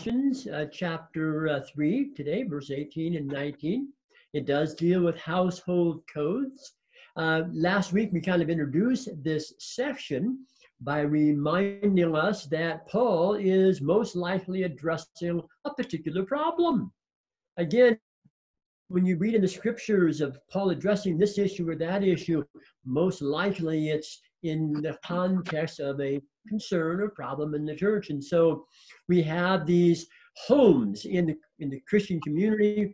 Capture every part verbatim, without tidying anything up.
uh, chapter uh, three today, verse eighteen and nineteen. It does deal with household codes. Uh, last week, we kind of introduced this section by reminding us that Paul is most likely addressing a particular problem. Again, when you read in the scriptures of Paul addressing this issue or that issue, most likely it's in the context of a concern or problem in the church. And so we have these homes in the in the Christian community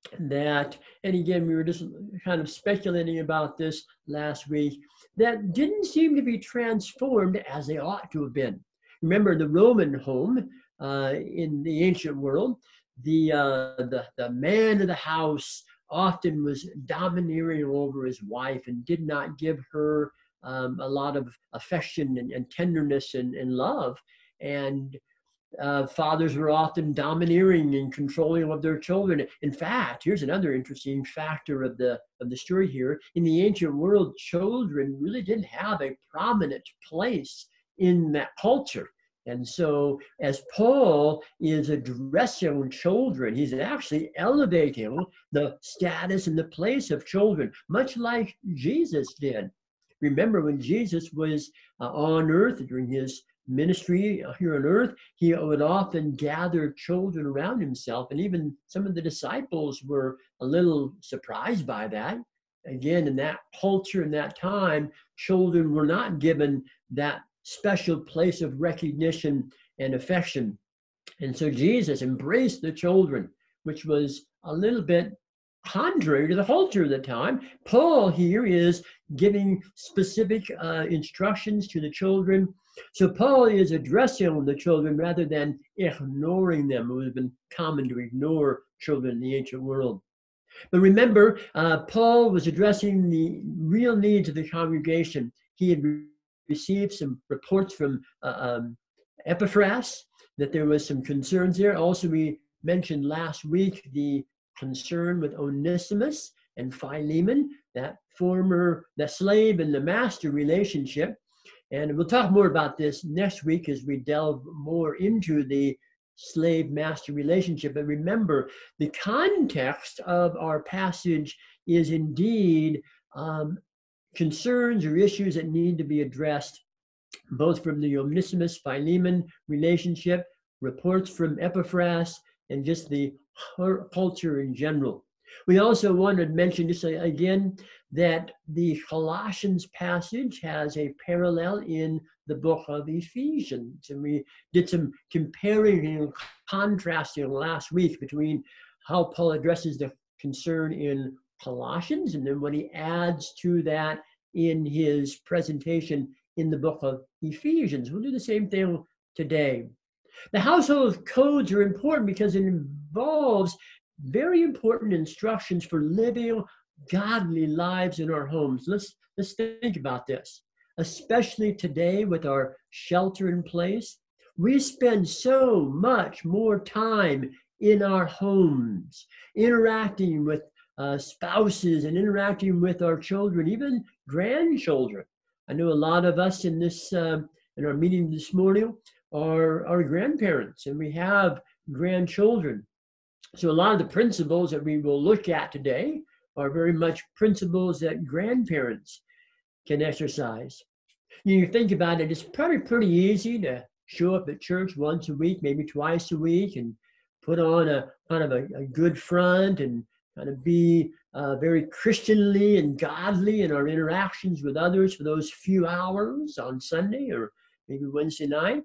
that, and again, we were just kind of speculating about this last week, that didn't seem to be transformed as they ought to have been. Remember the Roman home uh, in the ancient world, the, uh, the, the man of the house often was domineering over his wife and did not give her um, a lot of affection and, and tenderness and, and love. And Uh, fathers were often domineering and controlling of their children. In fact, here's another interesting factor of the of the story here. In the ancient world, children really didn't have a prominent place in that culture. And so as Paul is addressing children, he's actually elevating the status and the place of children, much like Jesus did. Remember when Jesus was uh, on earth during his ministry here on earth, he would often gather children around himself, and even some of the disciples were a little surprised by that. Again, in that culture, in that time, children were not given that special place of recognition and affection. And so Jesus embraced the children, which was a little bit contrary to the culture of the time. Paul here is giving specific uh, instructions to the children. So Paul is addressing the children rather than ignoring them. It would have been common to ignore children in the ancient world. But remember, uh, Paul was addressing the real needs of the congregation. He had re- received some reports from uh, um, Epaphras that there was some concerns there. Also, we mentioned last week the concern with Onesimus and Philemon, that former, the slave and the master relationship. And we'll talk more about this next week as we delve more into the slave-master relationship. But remember, the context of our passage is indeed um, concerns or issues that need to be addressed, both from the Onesimus-Philemon relationship, reports from Epaphras, and just the culture in general. We also wanted to mention just again that the Colossians passage has a parallel in the book of Ephesians. And we did some comparing and contrasting last week between how Paul addresses the concern in Colossians and then what he adds to that in his presentation in the book of Ephesians. We'll do the same thing today. The household codes are important because it involves very important instructions for living godly lives in our homes. Let's let's think about this, especially today with our shelter in place. We spend so much more time in our homes, interacting with uh, spouses and interacting with our children, even grandchildren. I know a lot of us in this uh, in our meeting this morning are our grandparents, and we have grandchildren. So a lot of the principles that we will look at today are very much principles that grandparents can exercise. You think about it, it's probably pretty easy to show up at church once a week, maybe twice a week, and put on a kind of a, a good front and kind of be uh, very Christianly and godly in our interactions with others for those few hours on Sunday or maybe Wednesday night.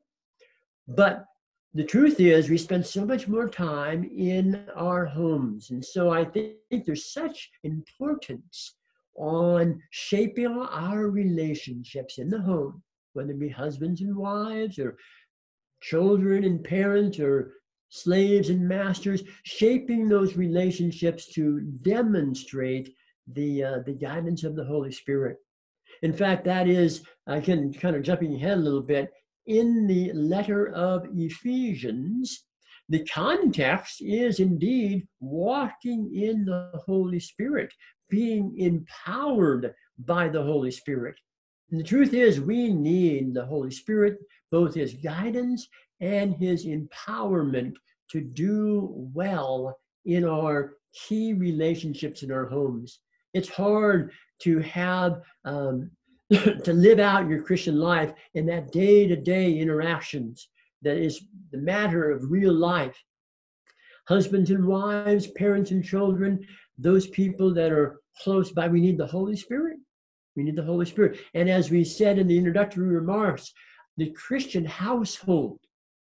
But the truth is, we spend so much more time in our homes. And so I think there's such importance on shaping our relationships in the home, whether it be husbands and wives or children and parents or slaves and masters, shaping those relationships to demonstrate the, uh, the guidance of the Holy Spirit. In fact, that is, I can kind of jumping ahead a little bit, in the letter of Ephesians, the context is indeed walking in the Holy Spirit, being empowered by the Holy Spirit. And the truth is, we need the Holy Spirit, both his guidance and his empowerment to do well in our key relationships in our homes. It's hard to have, um, to live out your Christian life in that day-to-day interactions that is the matter of real life. Husbands and wives, parents and children, those people that are close by, we need the Holy Spirit. We need the Holy Spirit. And as we said in the introductory remarks, the Christian household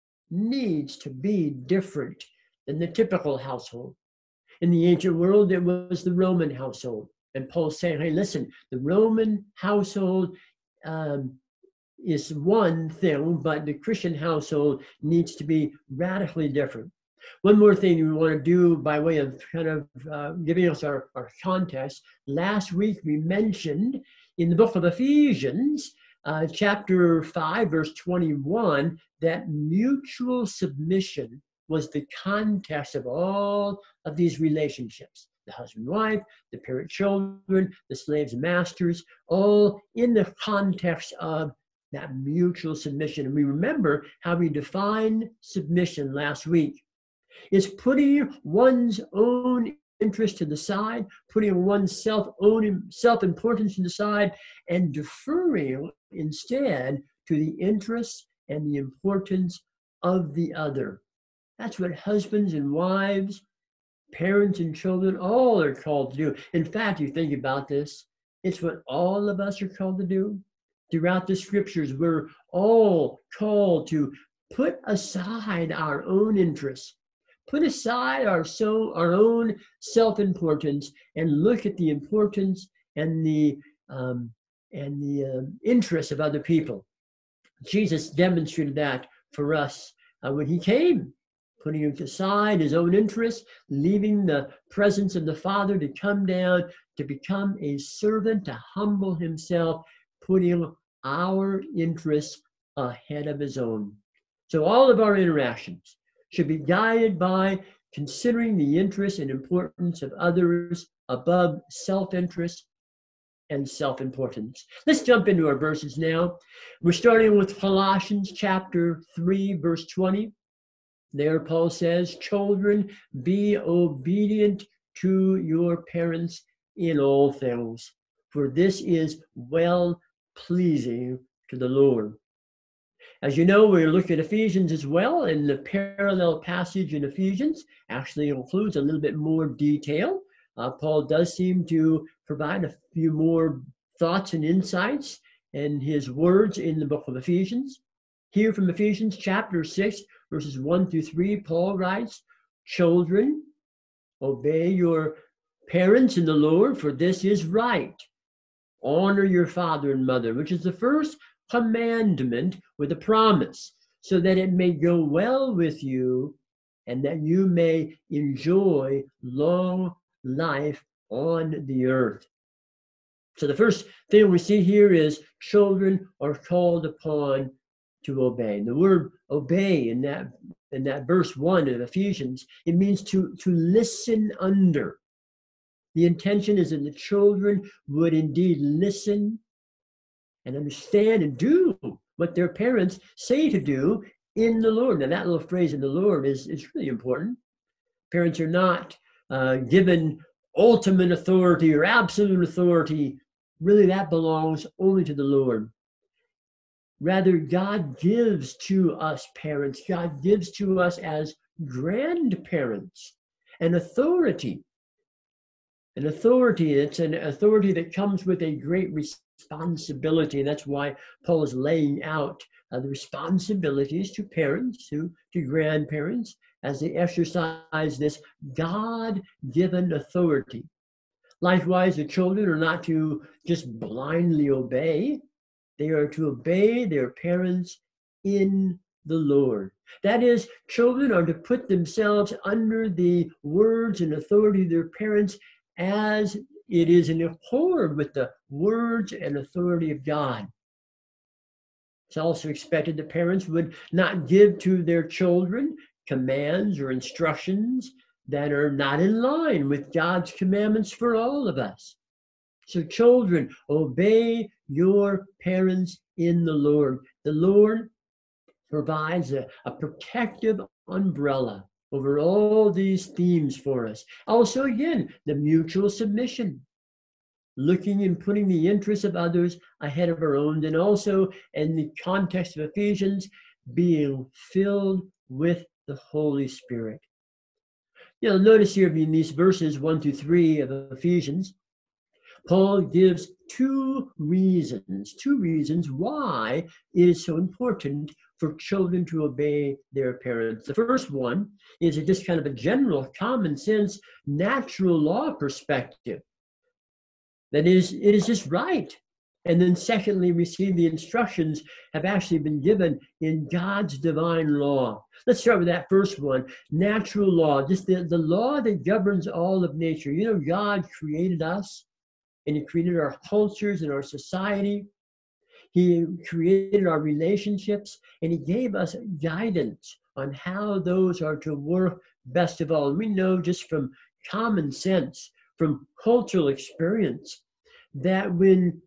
needs to be different than the typical household. In the ancient world, it was the Roman household. And Paul's saying, hey, listen, the Roman household um, is one thing, but the Christian household needs to be radically different. One more thing we want to do by way of kind of uh, giving us our, our context. Last week we mentioned in the book of Ephesians, uh, chapter five, verse twenty-one, that mutual submission was the context of all of these relationships. The husband, wife, the parent, children, the slaves, and masters, all in the context of that mutual submission. And we remember how we defined submission last week. It's putting one's own interest to the side, putting one's self own self-importance to the side, and deferring instead to the interests and the importance of the other. That's what husbands and wives, parents and children, all are called to do. In fact, you think about this, it's what all of us are called to do. Throughout the scriptures, we're all called to put aside our own interests, put aside our, so, our own self-importance, and look at the importance and the, um, and the uh, interests of other people. Jesus demonstrated that for us uh, when he came, putting aside his own interests, leaving the presence of the Father to come down, to become a servant, to humble himself, putting our interests ahead of his own. So all of our interactions should be guided by considering the interests and importance of others above self-interest and self-importance. Let's jump into our verses now. We're starting with Colossians chapter three, verse twenty. There Paul says, children, be obedient to your parents in all things, for this is well-pleasing to the Lord. As you know, we're looking at Ephesians as well, and the parallel passage in Ephesians actually includes a little bit more detail. Uh, Paul does seem to provide a few more thoughts and insights in his words in the book of Ephesians. Here from Ephesians chapter six, verses one through three, Paul writes, children, obey your parents in the Lord, for this is right. Honor your father and mother, which is the first commandment with a promise, so that it may go well with you and that you may enjoy long life on the earth. So the first thing we see here is children are called upon to obey. The word obey in that in that verse one of Ephesians, it means to, to listen under. The intention is that the children would indeed listen and understand and do what their parents say to do in the Lord. Now that little phrase in the Lord is, is really important. Parents are not uh, given ultimate authority or absolute authority. Really, that belongs only to the Lord. Rather, God gives to us parents, God gives to us as grandparents an authority. An authority, it's an authority that comes with a great responsibility. And that's why Paul is laying out uh, the responsibilities to parents, to, to grandparents, as they exercise this God-given authority. Likewise, the children are not to just blindly obey. They are to obey their parents in the Lord. That is, children are to put themselves under the words and authority of their parents as it is in accord with the words and authority of God. It's also expected that parents would not give to their children commands or instructions that are not in line with God's commandments for all of us. So children, obey your parents in the Lord. The Lord provides a, a protective umbrella over all these themes for us. Also, again, the mutual submission, looking and putting the interests of others ahead of our own, and also in the context of Ephesians, being filled with the Holy Spirit. You know, notice here in these verses one through three of Ephesians, Paul gives two reasons, two reasons why it is so important for children to obey their parents. The first one is just kind of a general, common sense, natural law perspective. That is, it is just right. And then secondly, we see the instructions have actually been given in God's divine law. Let's start with that first one, natural law, just the, the law that governs all of nature. You know, God created us, and he created our cultures and our society. He created our relationships, and he gave us guidance on how those are to work best of all. And we know just from common sense, from cultural experience, that when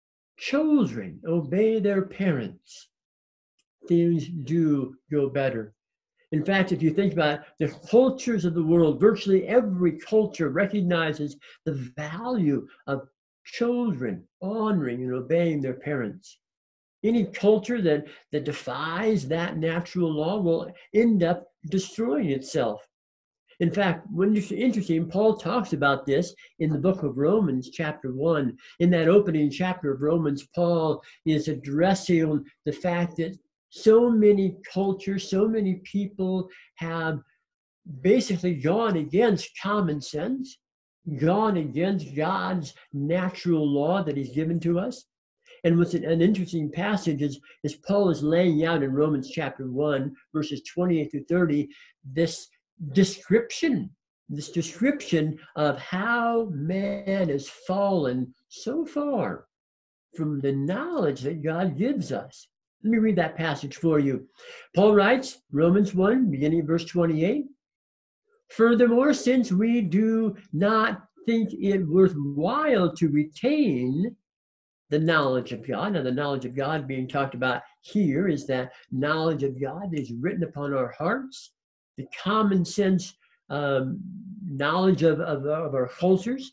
children obey their parents, things do go better. In fact, if you think about it, the cultures of the world, virtually every culture recognizes the value of children honoring and obeying their parents. Any culture that, that defies that natural law will end up destroying itself. In fact, when it's interesting, Paul talks about this in the book of Romans, chapter one. In that opening chapter of Romans, Paul is addressing the fact that so many cultures, so many people have basically gone against common sense, gone against God's natural law that he's given to us. And what's an, an interesting passage is, is Paul is laying out in Romans chapter one, verses twenty-eight through thirty, this description, this description of how man has fallen so far from the knowledge that God gives us. Let me read that passage for you. Paul writes, Romans one, beginning of verse twenty-eight, "Furthermore, since we do not think it worthwhile to retain the knowledge of God," now the knowledge of God being talked about here is that knowledge of God is written upon our hearts, the common sense um, knowledge of, of, of our cultures.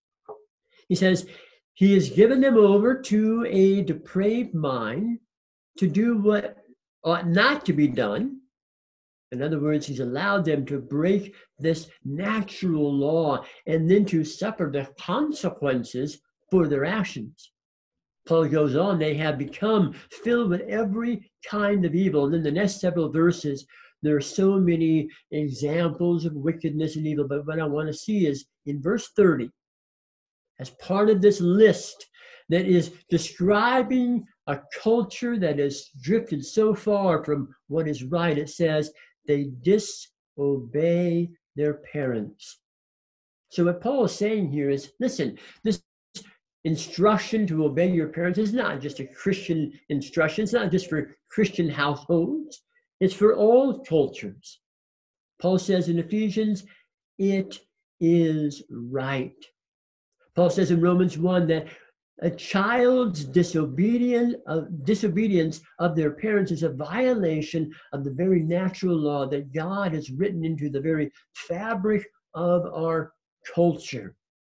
He says, he has given them over to a depraved mind to do what ought not to be done. In other words, he's allowed them to break this natural law and then to suffer the consequences for their actions. Paul goes on, they have become filled with every kind of evil. And in the next several verses, there are so many examples of wickedness and evil. But what I want to see is in verse thirty, as part of this list that is describing a culture that has drifted so far from what is right, it says they disobey their parents. So what Paul is saying here is, listen, this instruction to obey your parents is not just a Christian instruction. It's not just for Christian households. It's for all cultures. Paul says in Ephesians, it is right. Paul says in Romans one that a child's disobedience of, disobedience of their parents is a violation of the very natural law that God has written into the very fabric of our culture.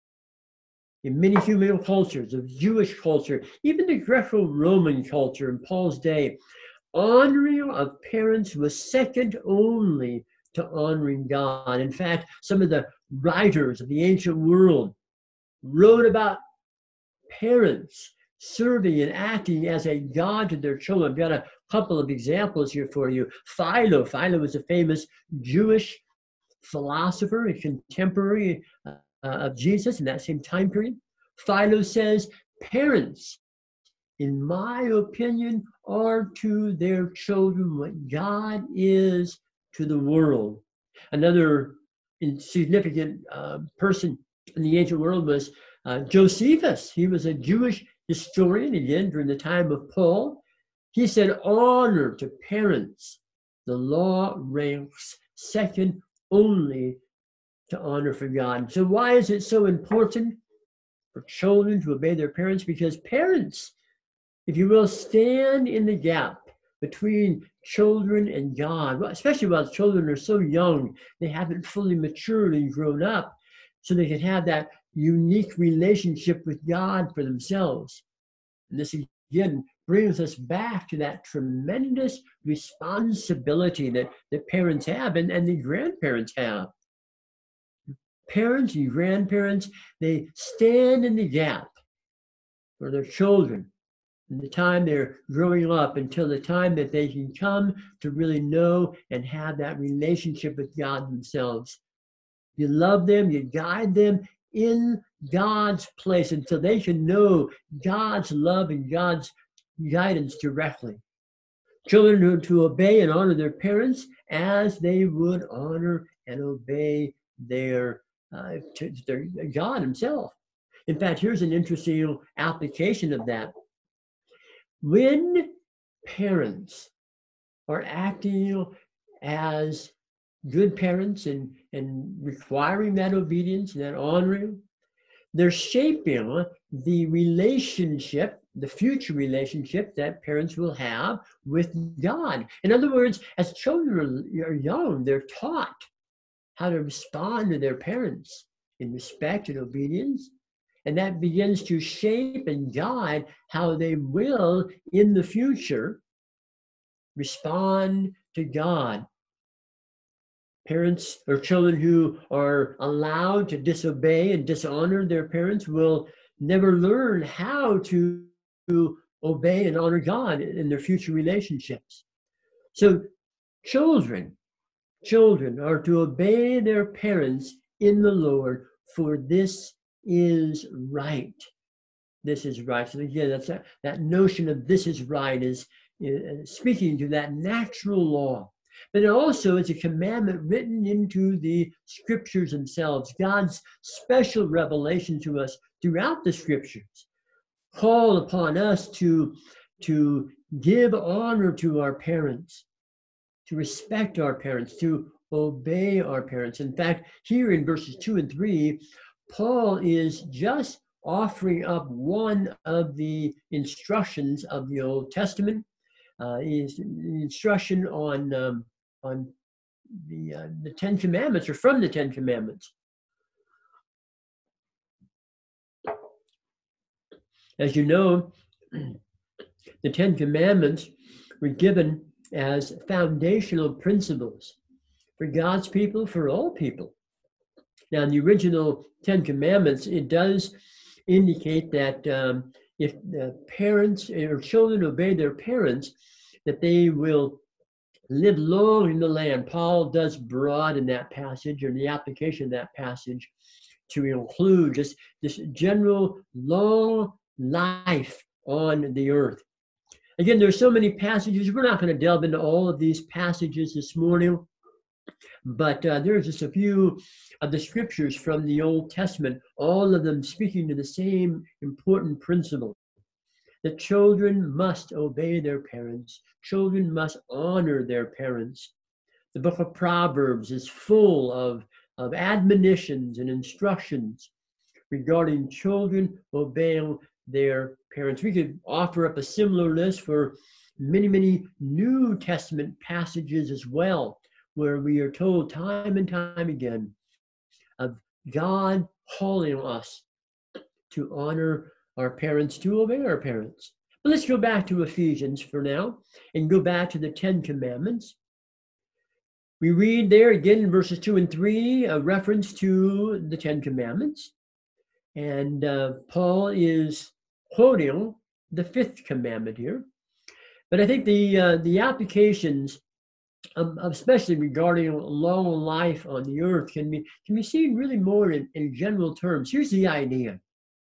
In many human cultures, of Jewish culture, even the Greco-Roman culture in Paul's day, honoring of parents was second only to honoring God. In fact, some of the writers of the ancient world wrote about parents serving and acting as a god to their children. I've got a couple of examples here for you. Philo. Philo was a famous Jewish philosopher, a contemporary uh, of Jesus in that same time period. Philo says, parents, in my opinion, are to their children what God is to the world. Another significant uh, person in the ancient world was uh, Josephus. He was a Jewish historian, again, during the time of Paul. He said, honor to parents, the law ranks second only to honor for God. So why is it so important for children to obey their parents? Because parents, if you will, stand in the gap between children and God, especially while children are so young, they haven't fully matured and grown up, so they can have that unique relationship with God for themselves. And this again brings us back to that tremendous responsibility that the parents have and, and the grandparents have. Parents and grandparents, they stand in the gap for their children from the time they're growing up until the time that they can come to really know and have that relationship with God themselves. You love them, you guide them in God's place until they can know God's love and God's guidance directly. Children are to obey and honor their parents as they would honor and obey their, uh, to their God himself. In fact, here's an interesting application of that. When parents are acting as good parents and, and requiring that obedience and that honoring, they're shaping the relationship, the future relationship that parents will have with God. In other words, as children are young, they're taught how to respond to their parents in respect and obedience. And that begins to shape and guide how they will, in the future, respond to God. Parents or children who are allowed to disobey and dishonor their parents will never learn how to, to obey and honor God in their future relationships. So children, children are to obey their parents in the Lord, for this is right. This is right. So again, that's that, that notion of this is right is, is speaking to that natural law. But it also is a commandment written into the scriptures themselves, God's special revelation to us throughout the scriptures. Call upon us to, to give honor to our parents, to respect our parents, to obey our parents. In fact, here in verses two and three, Paul is just offering up one of the instructions of the Old Testament. Uh, is the instruction on um, on the uh, the Ten Commandments, or from the Ten Commandments. As you know, the Ten Commandments were given as foundational principles for God's people, for all people. Now, in the original Ten Commandments, it does indicate that um, if the parents or children obey their parents, that they will live long in the land. Paul does broaden that passage, or the application of that passage, to include just this general long life on the earth. Again, there's so many passages. We're not going to delve into all of these passages this morning, but uh, there's just a few of the scriptures from the Old Testament, all of them speaking to the same important principle. that children must obey their parents. Children must honor their parents. The book of Proverbs is full of, of admonitions and instructions regarding children obeying their parents. We could offer up a similar list for many, many New Testament passages as well, where we are told time and time again of God calling us to honor our parents, to obey our parents. But let's go back to Ephesians for now and go back to the Ten Commandments. We read there again in verses two and three a reference to the Ten Commandments. And uh, Paul is quoting the fifth commandment here. But I think the uh, the applications, um, especially regarding long life on the earth, can be can be seen really more in, in general terms. Here's the idea.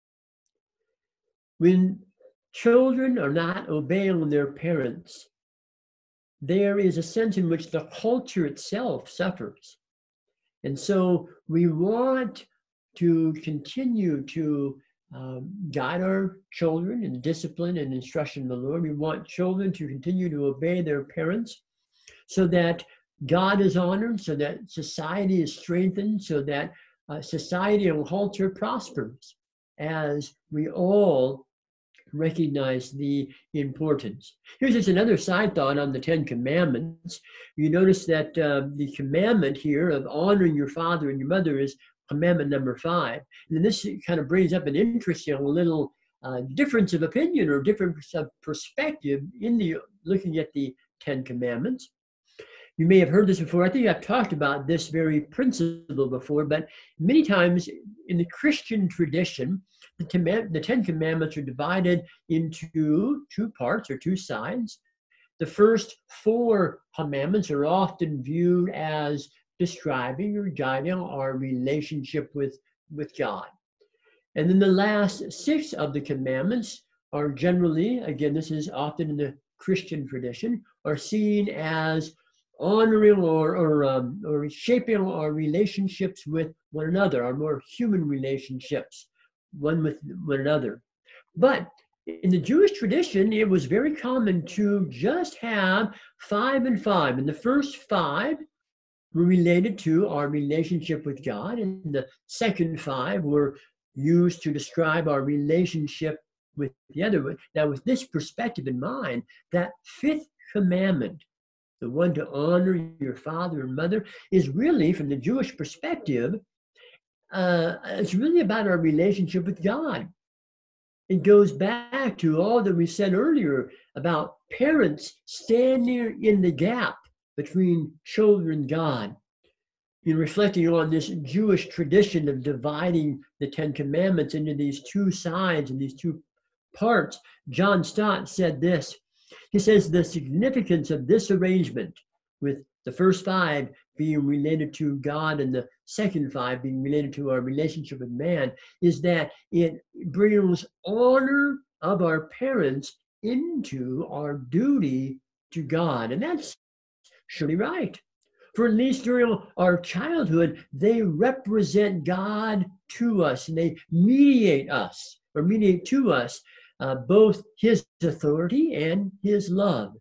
When children are not obeying their parents, there is a sense in which the culture itself suffers. And so we want to continue to um, guide our children in discipline and instruction of the Lord. We want children to continue to obey their parents so that God is honored, so that society is strengthened, so that uh, society and culture prospers as we all recognize the importance. Here's just another side thought on the Ten Commandments. You notice that uh, the commandment here of honoring your father and your mother is commandment number five. And this kind of brings up an interesting little uh, difference of opinion or difference of perspective in the looking at the Ten Commandments. You may have heard this before. I think I've talked about this very principle before, but many times in the Christian tradition, the, command, the Ten Commandments are divided into two parts or two sides. The first four commandments are often viewed as describing or guiding our relationship with, with God. And then the last six of the commandments are generally, again, this is often in the Christian tradition, are seen as honoring or, or, um, or shaping our relationships with one another, our more human relationships, one with one another. But in the Jewish tradition, it was very common to just have five and five. And the first five were related to our relationship with God, and the second five were used to describe our relationship with the other one. Now, with this perspective in mind, that fifth commandment, the one to honor your father and mother, is really, from the Jewish perspective, uh, it's really about our relationship with God. It goes back to all that we said earlier about parents standing in the gap between children and God. In reflecting on this Jewish tradition of dividing the Ten Commandments into these two sides and these two parts, John Stott said this. He says the significance of this arrangement, with the first five being related to God and the second five being related to our relationship with man, is that it brings honor of our parents into our duty to God. And that's surely right. For at least during our childhood, they represent God to us, and they mediate us, or mediate to us, uh, both his authority and his love.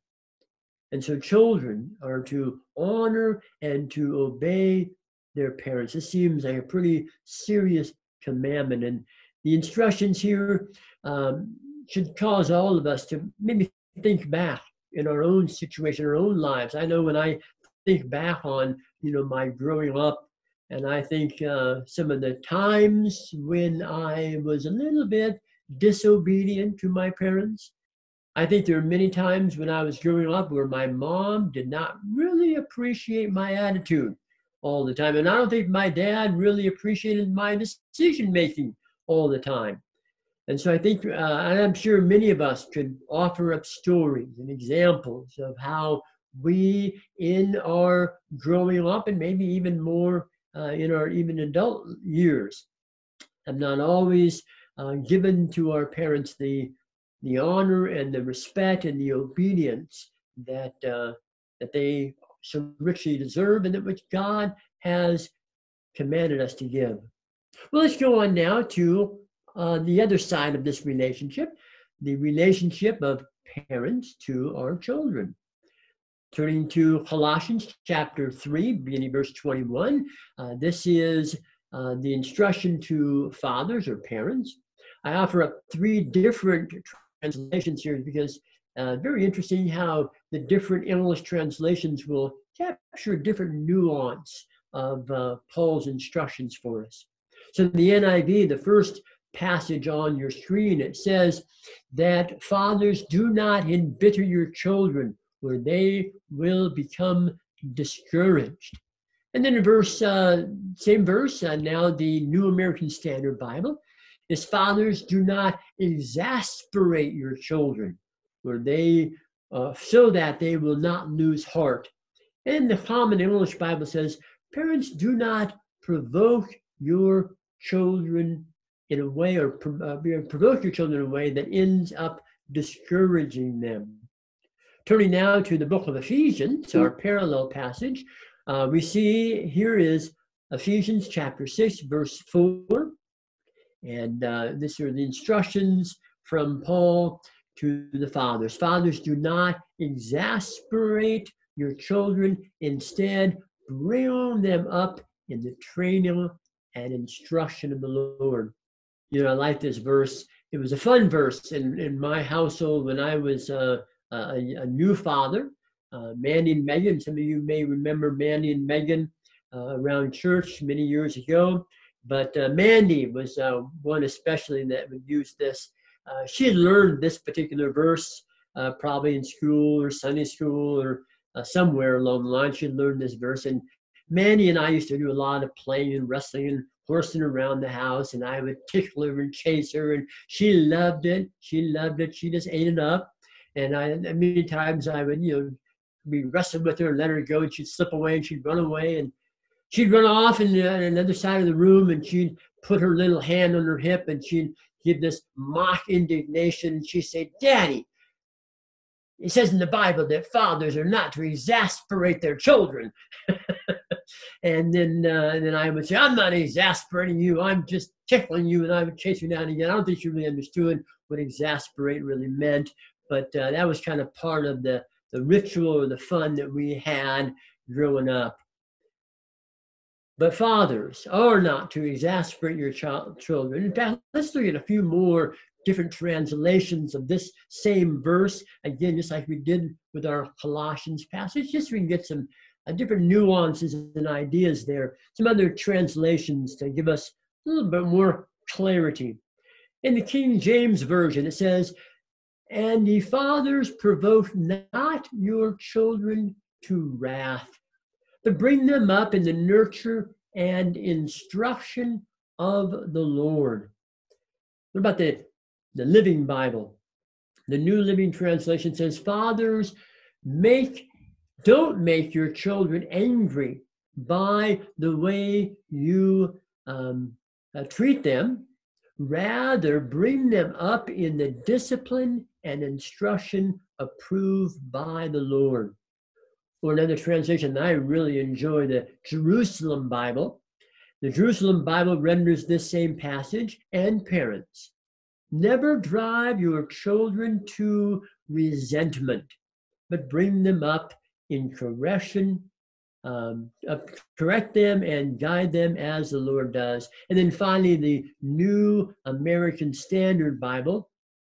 And so children are to honor and to obey their parents. This seems like a pretty serious commandment. And the instructions here um, should cause all of us to maybe think back in our own situation, our own lives. I know when I think back on, you know, my growing up, and I think uh, some of the times when I was a little bit disobedient to my parents. I think there are many times when I was growing up where my mom did not really appreciate my attitude all the time. And I don't think my dad really appreciated my decision making all the time. And so I think, uh, and I'm sure many of us could offer up stories and examples of how we, in our growing up and maybe even more uh, in our even adult years, have not always uh, given to our parents the the honor and the respect and the obedience that uh, that they so richly deserve, and that which God has commanded us to give. Well, let's go on now to uh, the other side of this relationship, the relationship of parents to our children. Turning to Colossians chapter three, beginning verse twenty-one, uh, this is uh, the instruction to fathers or parents. I offer up three different translations here because uh, very interesting how the different English translations will capture different nuance of uh, Paul's instructions for us. So in the N I V, the first passage on your screen, it says that fathers, do not embitter your children, where they will become discouraged. And then in verse, uh, same verse, uh, now the New American Standard Bible, is fathers, do not exasperate your children, where they, uh, so that they will not lose heart. And the Common English Bible says, parents, do not provoke your children in a way, or uh, provoke your children in a way that ends up discouraging them. Turning now to the book of Ephesians, our parallel passage, uh, we see here is Ephesians chapter six, verse four. And uh, these are the instructions from Paul to the fathers. Fathers, do not exasperate your children. Instead, bring them up in the training and instruction of the Lord. You know, I like this verse. it was a fun verse in, in my household when I was uh, a, a new father. Uh, Mandy and Megan, some of you may remember Mandy and Megan uh, around church many years ago. But uh, Mandy was uh, one especially that would use this. Uh, she had learned this particular verse uh, probably in school or Sunday school or uh, somewhere along the line. She had learned this verse. And Mandy and I used to do a lot of playing and wrestling and horsing around the house. And I would tickle her and chase her. And she loved it. She loved it. She just ate it up. And I, many times I would, you know, be wrestling with her and let her go. And she'd slip away and she'd run away. And she'd run off in the, on another side of the room, and she'd put her little hand on her hip, and she'd give this mock indignation. She'd say, "Daddy, it says in the Bible that fathers are not to exasperate their children." and then uh, and then I would say, "I'm not exasperating you. I'm just tickling you." And I would chase her down again. I don't think she really understood what exasperate really meant, but uh, that was kind of part of the, the ritual or the fun that we had growing up. But fathers are not to exasperate your child, children. In fact, let's look at a few more different translations of this same verse. Again, just like we did with our Colossians passage, just so we can get some uh, different nuances and ideas there. Some other translations to give us a little bit more clarity. In the King James Version, it says, "And ye fathers, provoke not your children to wrath, but bring them up in the nurture and instruction of the Lord." What about the, the Living Bible? The New Living Translation says, "Fathers, make, don't make your children angry by the way you um, uh, treat them. Rather, bring them up in the discipline and instruction approved by the Lord." Or another translation that I really enjoy, the Jerusalem Bible. The Jerusalem Bible renders this same passage, "And parents, never drive your children to resentment, but bring them up in correction, um, uh, correct them and guide them as the Lord does." And then finally, the New American Standard Bible.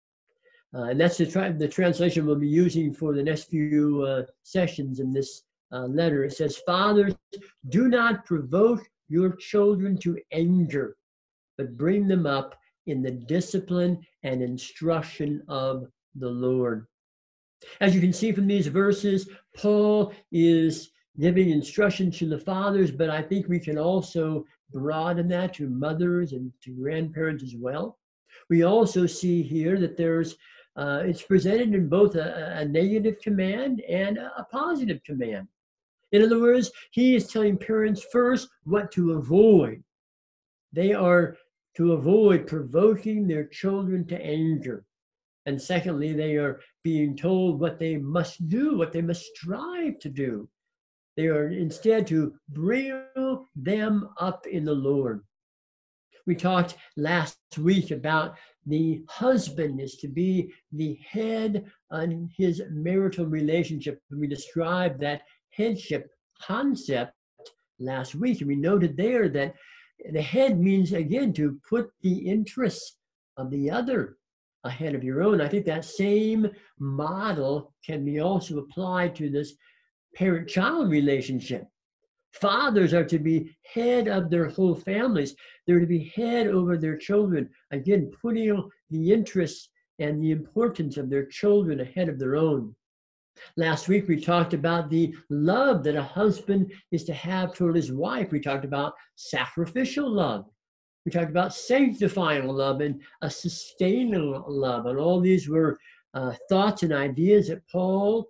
Uh, and that's the, tra the translation we'll be using for the next few uh, sessions in this uh, letter. It says, "Fathers, do not provoke your children to anger, but bring them up in the discipline and instruction of the Lord." As you can see from these verses, Paul is giving instructions to the fathers, but I think we can also broaden that to mothers and to grandparents as well. We also see here that there's Uh, it's presented in both a, a negative command and a positive command. In other words, he is telling parents first what to avoid. They are to avoid provoking their children to anger. And secondly, they are being told what they must do, what they must strive to do. They are instead to bring them up in the Lord. We talked last week about the husband is to be the head on his marital relationship. We described that headship concept last week. And we noted there that the head means, again, to put the interests of the other ahead of your own. I think that same model can be also applied to this parent-child relationship. Fathers are to be head of their whole families. They're to be head over their children. Again, putting the interests and the importance of their children ahead of their own. Last week, we talked about the love that a husband is to have toward his wife. We talked about sacrificial love. We talked about sanctifying love and a sustaining love. And all these were uh, thoughts and ideas that Paul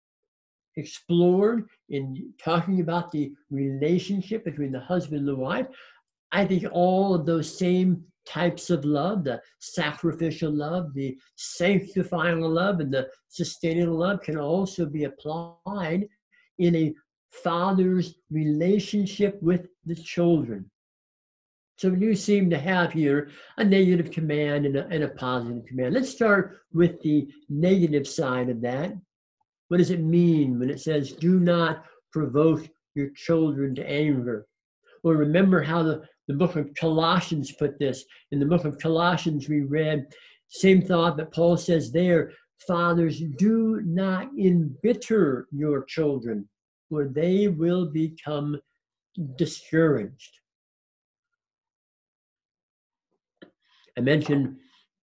explored in talking about the relationship between the husband and the wife. I think all of those same types of love, the sacrificial love, the sanctifying love, and the sustaining love can also be applied in a father's relationship with the children. So we do seem to have here a negative command and a, and a positive command. Let's start with the negative side of that. What does it mean when it says, "Do not provoke your children to anger"? Well, remember how the, the book of Colossians put this. In the book of Colossians, we read, Same thought that Paul says there, fathers, do not embitter your children, or they will become discouraged. I mentioned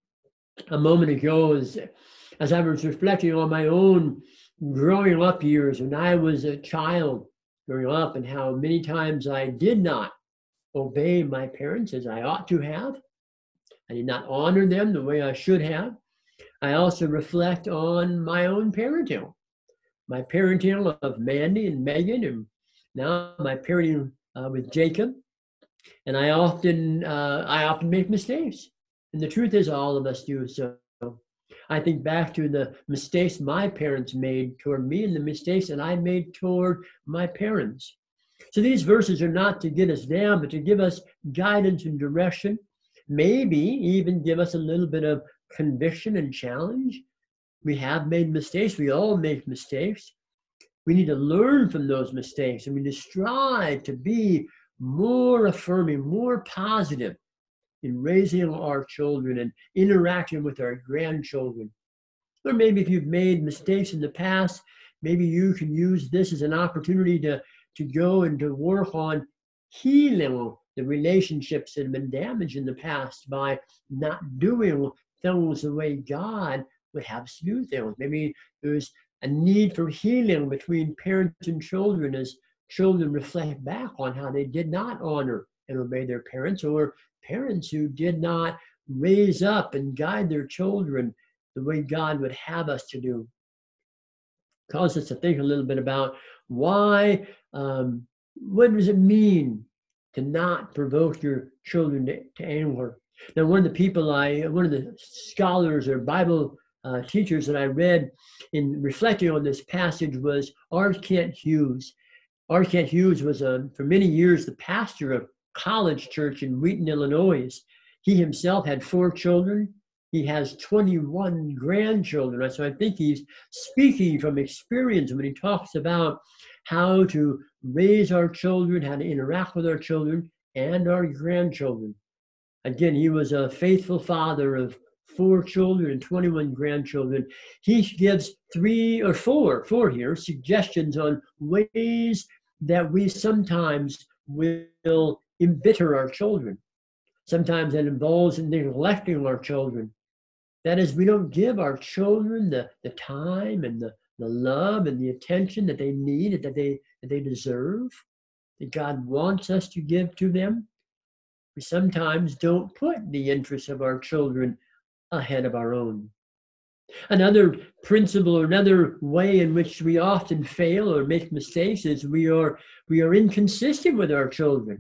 a moment ago as, as I was reflecting on my own growing up years when I was a child growing up and how many times I did not obey my parents as I ought to have. I did not honor them the way I should have. I also reflect on my own parenting, my parenting of Mandy and Megan, and now my parenting uh, with Jacob. And I often, uh, I often make mistakes. And the truth is, all of us do. So I think back to the mistakes my parents made toward me and the mistakes that I made toward my parents. So these verses are not to get us down, but to give us guidance and direction, maybe even give us a little bit of conviction and challenge. We have made mistakes. We all make mistakes. We need to learn from those mistakes. And we need to strive to be more affirming, more positive in raising our children and interacting with our grandchildren. Or maybe if you've made mistakes in the past, maybe you can use this as an opportunity to, to go and to work on healing the relationships that have been damaged in the past by not doing things the way God would have us do things. Maybe there's a need for healing between parents and children as children reflect back on how they did not honor and obey their parents, or parents who did not raise up and guide their children the way God would have us to do. It causes us to think a little bit about why, um, what does it mean to not provoke your children to, to anger? Now, one of the people I, one of the scholars or Bible uh, teachers that I read in reflecting on this passage was R. Kent Hughes. R. Kent Hughes was, a, for many years, the pastor of College Church in Wheaton, Illinois. He himself had four children. He has twenty-one grandchildren. So I think he's speaking from experience when he talks about how to raise our children, how to interact with our children and our grandchildren. Again, he was a faithful father of four children and twenty-one grandchildren. He gives three or four, four here, suggestions on ways that we sometimes will embitter our children. Sometimes that involves neglecting our children. That is, we don't give our children the, the time and the, the love and the attention that they need and that they, that they deserve, that God wants us to give to them. We sometimes don't put the interests of our children ahead of our own. Another principle or another way in which we often fail or make mistakes is we are, we are inconsistent with our children.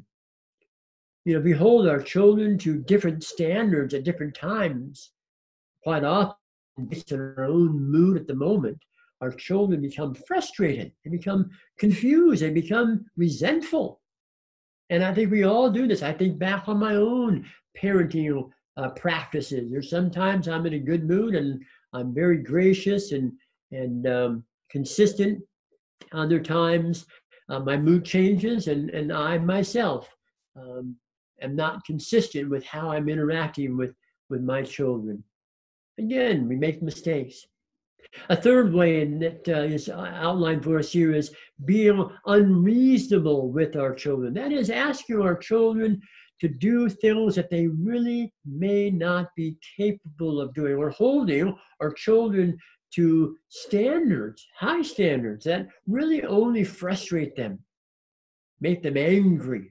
You know, we hold our children to different standards at different times. Quite often, based on our own mood at the moment, our children become frustrated, they become confused, they become resentful. And I think we all do this. I think back on my own parenting uh, practices. There's sometimes I'm in a good mood and I'm very gracious and, and um, consistent. Other times uh, my mood changes and, and I myself um, am not consistent with how I'm interacting with, with my children. Again, we make mistakes. A third way that uh, is outlined for us here is being unreasonable with our children. That is, asking our children to do things that they really may not be capable of doing, or holding our children to standards, high standards, that really only frustrate them, make them angry.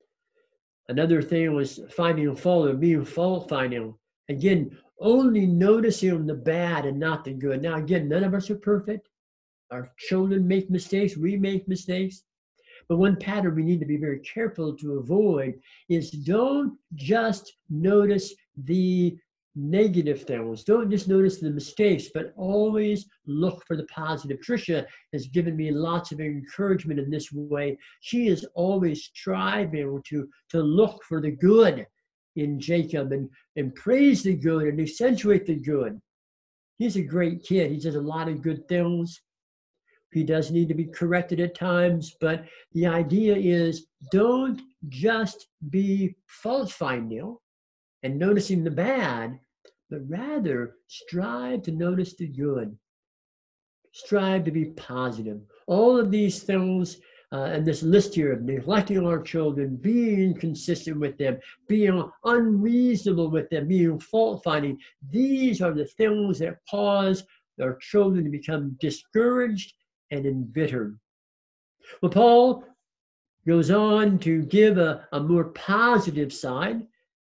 Another thing was finding fault or being fault finding. Again, only noticing the bad and not the good. Now, again, none of us are perfect. Our children make mistakes. We make mistakes. But one pattern we need to be very careful to avoid is don't just notice the negative things. Don't just notice the mistakes, but always look for the positive. Tricia has given me lots of encouragement in this way. She is always striving to, to look for the good in Jacob and, and praise the good and accentuate the good. He's a great kid. He does a lot of good things. He does need to be corrected at times, but the idea is don't just be fault finding and noticing the bad, but rather strive to notice the good. Strive to be positive. All of these things, uh, and this list here of neglecting our children, being inconsistent with them, being unreasonable with them, being fault-finding, these are the things that cause our children to become discouraged and embittered. Well, Paul goes on to give a, a more positive side.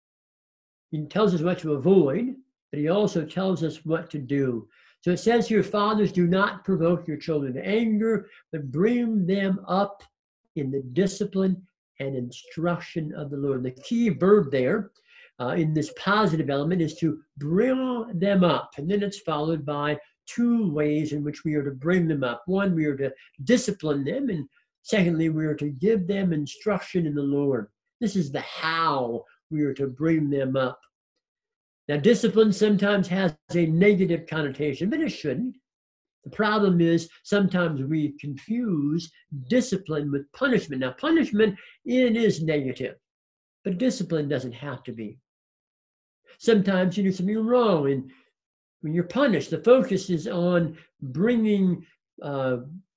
He tells us what to avoid, but he also tells us what to do. So it says here, fathers, do not provoke your children to anger, but bring them up in the discipline and instruction of the Lord. The key verb there uh, in this positive element is to bring them up. And then it's followed by two ways in which we are to bring them up. One, we are to discipline them, and secondly, we are to give them instruction in the Lord. This is the how we are to bring them up. Now, discipline sometimes has a negative connotation, but it shouldn't. The problem is sometimes we confuse discipline with punishment. Now, punishment, it is negative, but discipline doesn't have to be. Sometimes you do something wrong, and when you're punished, the focus is on bringing uh,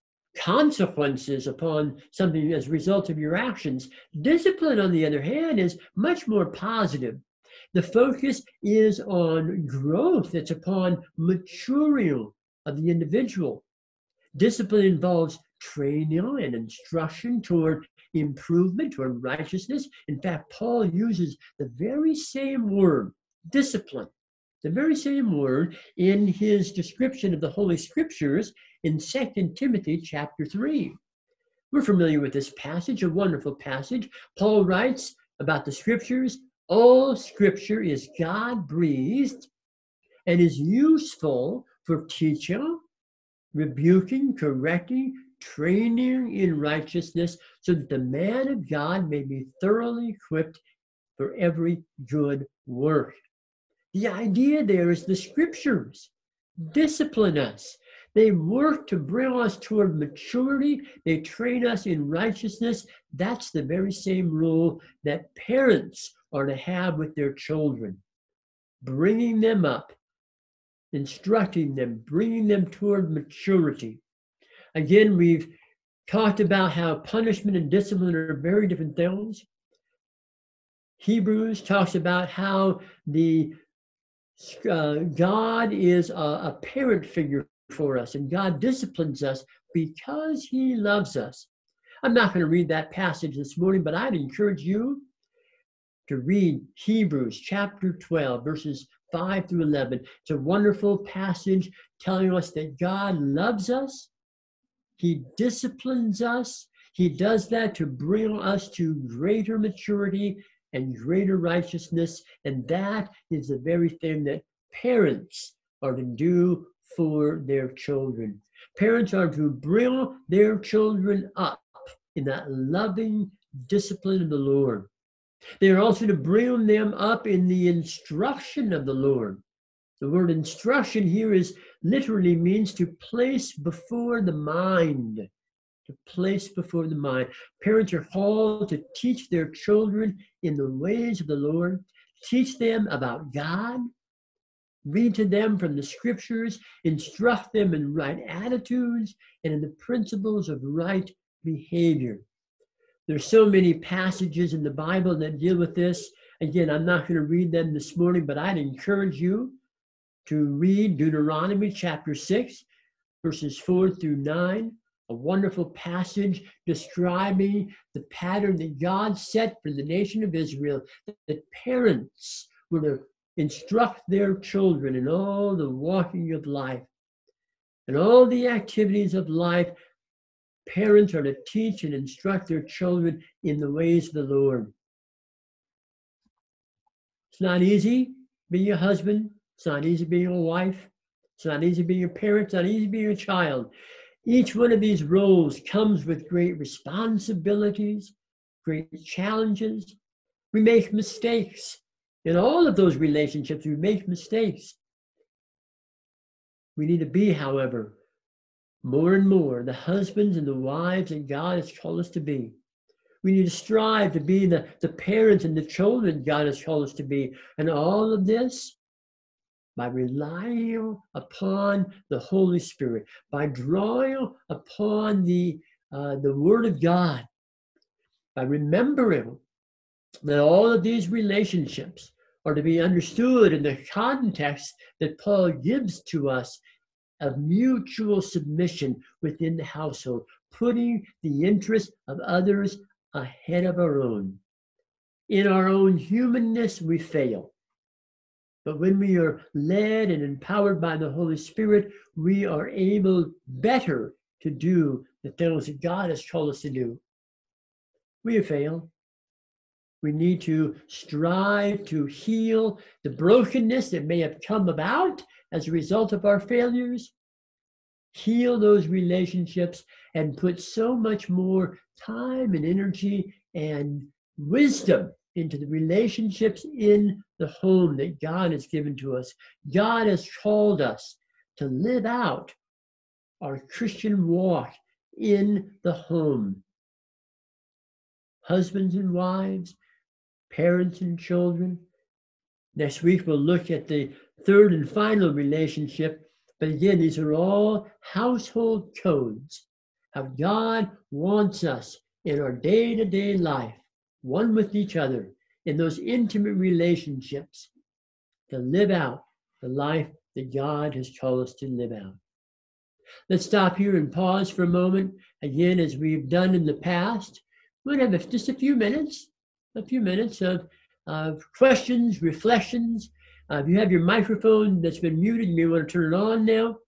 consequences upon something as a result of your actions. Discipline, on the other hand, is much more positive. The focus is on growth. It's upon maturing of the individual. Discipline involves training and instruction toward improvement, toward righteousness. In fact, Paul uses the very same word, discipline, the very same word in his description of the Holy Scriptures in Second Timothy chapter three. We're familiar with this passage, a wonderful passage. Paul writes about the Scriptures, all Scripture is God-breathed and is useful for teaching, rebuking, correcting, training in righteousness, so that the man of God may be thoroughly equipped for every good work. The idea there is the Scriptures discipline us. They work to bring us toward maturity. They train us in righteousness. That's the very same role that parents are to have with their children, bringing them up, instructing them, bringing them toward maturity. Again, we've talked about how punishment and discipline are very different things. Hebrews talks about how the uh, God is a, a parent figure for us, and God disciplines us because he loves us. I'm not going to read that passage this morning, but I'd encourage you to read Hebrews chapter twelve, verses five through eleven. It's a wonderful passage telling us that God loves us. He disciplines us. He does that to bring us to greater maturity and greater righteousness. And that is the very thing that parents are to do for their children. Parents are to bring their children up in that loving discipline of the Lord. They are also to bring them up in the instruction of the Lord. The word instruction here is literally means to place before the mind. To place before the mind. Parents are called to teach their children in the ways of the Lord, teach them about God, read to them from the Scriptures, instruct them in right attitudes and in the principles of right behavior. There's so many passages in the Bible that deal with this. Again, I'm not going to read them this morning, but I'd encourage you to read Deuteronomy chapter six, verses four through nine, a wonderful passage describing the pattern that God set for the nation of Israel, that parents were to instruct their children in all the walking of life and all the activities of life. Parents are to teach and instruct their children in the ways of the Lord. It's not easy being a husband. It's not easy being a wife. It's not easy being a parent. It's not easy being a child. Each one of these roles comes with great responsibilities, great challenges. We make mistakes. In all of those relationships, we make mistakes. We need to be, however, more and more the husbands and the wives that God has called us to be. We need to strive to be the, the parents and the children God has called us to be. And all of this by relying upon the Holy Spirit, by drawing upon the, uh, the Word of God, by remembering that all of these relationships are to be understood in the context that Paul gives to us of mutual submission within the household, putting the interests of others ahead of our own. In our own humanness, we fail. But when we are led and empowered by the Holy Spirit, we are able better to do the things that God has called us to do. We have failed. We need to strive to heal the brokenness that may have come about as a result of our failures, heal those relationships, and put so much more time and energy and wisdom into the relationships in the home that God has given to us. God has called us to live out our Christian walk in the home. Husbands and wives, parents and children. Next week, we'll look at the third and final relationship. But again, these are all household codes, how God wants us in our day-to-day life, one with each other, in those intimate relationships, to live out the life that God has called us to live out. Let's stop here and pause for a moment. Again, as we've done in the past, we're going to have just a few minutes, a few minutes of, of questions, reflections. Uh, if you have your microphone that's been muted, you may want to turn it on now.